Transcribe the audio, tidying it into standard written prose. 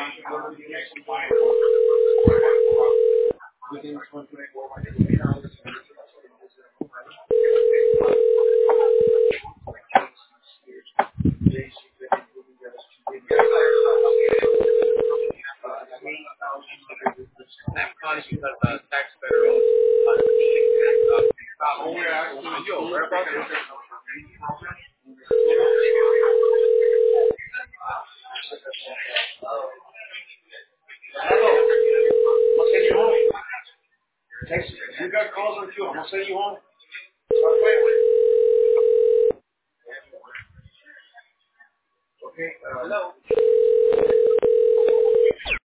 Text, you got calls on too. I'm gonna send you home. Okay. Hello.